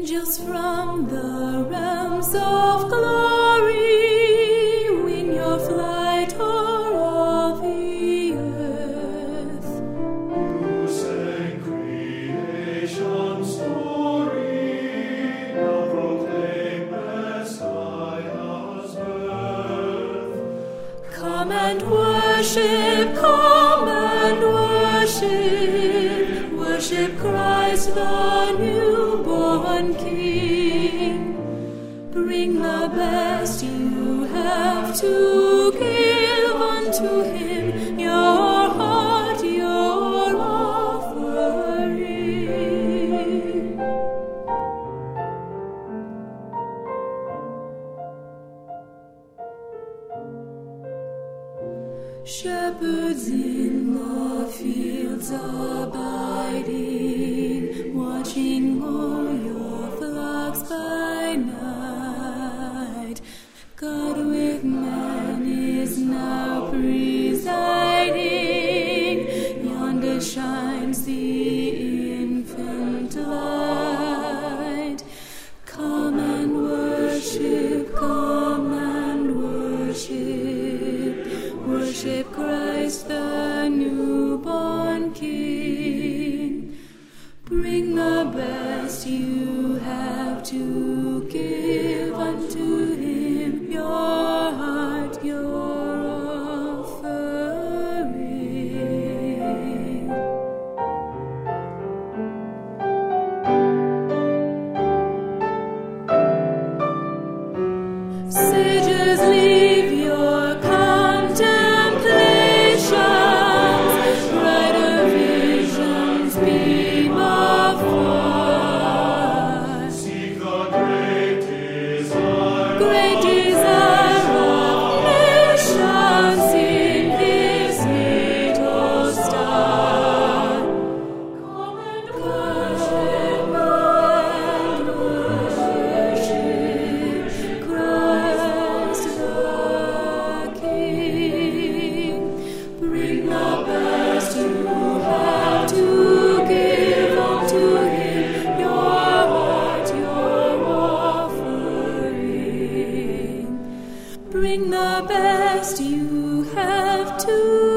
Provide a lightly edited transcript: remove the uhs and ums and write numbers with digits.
Angels from the realms of glory wing your flight o'er all the earth. Who sang creation's story, now proclaim Messiah's birth. Come and worship, come and worship, worship Christ the newborn King. Bring the best you have to give unto him, your heart, your offering. Shepherds in the fields abiding, watching o'er your flocks by night. God with man is now presiding, yonder shines the infant light. Come and worship, come and worship, worship Christ the newborn King. Bring the best you have to give unto him, your heart, your offering. Sages, leave your contemplations, brighter visions beam afar. Seek the great desire, Great desire of nations in his little star. Come and worship, Christ the King. Bring the best you have to give unto him, your heart, your offering. Bring the best you have to